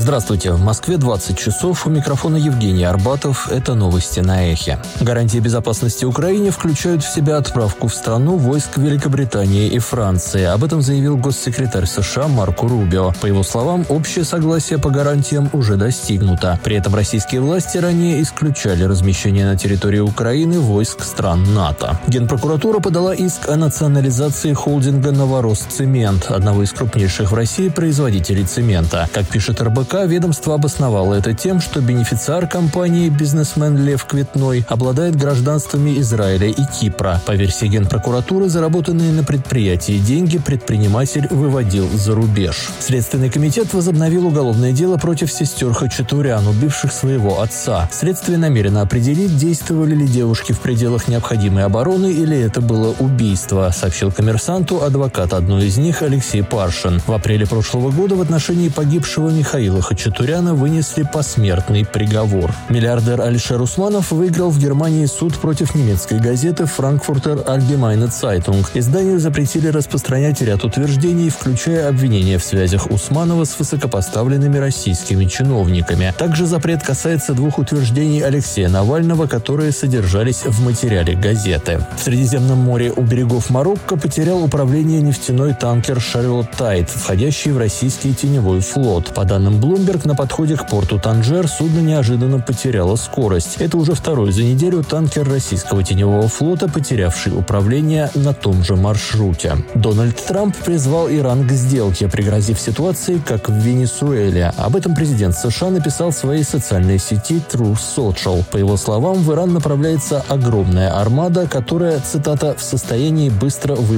Здравствуйте, в Москве 20 часов, у микрофона Евгений Арбатов, это новости на Эхе. Гарантии безопасности Украине включают в себя отправку в страну войск Великобритании и Франции. Об этом заявил госсекретарь США Марко Рубио. По его словам, общее согласие по гарантиям уже достигнуто. При этом российские власти ранее исключали размещение на территории Украины войск стран НАТО. Генпрокуратура подала иск о национализации холдинга «Новоросцемент», одного из крупнейших в России производителей цемента. Как пишет РБК, ведомство обосновало это тем, что бенефициар компании, бизнесмен Лев Квитной, обладает гражданствами Израиля и Кипра. По версии Генпрокуратуры, заработанные на предприятии деньги предприниматель выводил за рубеж. Следственный комитет возобновил уголовное дело против сестер Хачатурян, убивших своего отца. Следствие намерено определить, действовали ли девушки в пределах необходимой обороны или это было убийство, сообщил «Коммерсанту» адвокат одной из них Алексей Паршин. В апреле прошлого года в отношении погибшего Михаила Хачатуряна вынесли посмертный приговор. Миллиардер Алишер Усманов выиграл в Германии суд против немецкой газеты Frankfurter Allgemeine Zeitung. Изданию запретили распространять ряд утверждений, включая обвинения в связях Усманова с высокопоставленными российскими чиновниками. Также запрет касается двух утверждений Алексея Навального, которые содержались в материале газеты. В Средиземном море у берегов Марокко потерял управление нефтяной танкер «Шарлотт Тайд», входящий в российский теневой флот. По данным Bloomberg, на подходе к порту Танжер судно неожиданно потеряло скорость. Это уже второй за неделю танкер российского теневого флота, потерявший управление на том же маршруте. Дональд Трамп призвал Иран к сделке, пригрозив ситуацией, как в Венесуэле. Об этом президент США написал в своей социальной сети Truth Social. По его словам, в Иран направляется огромная армада, которая, цитата, «в состоянии быстро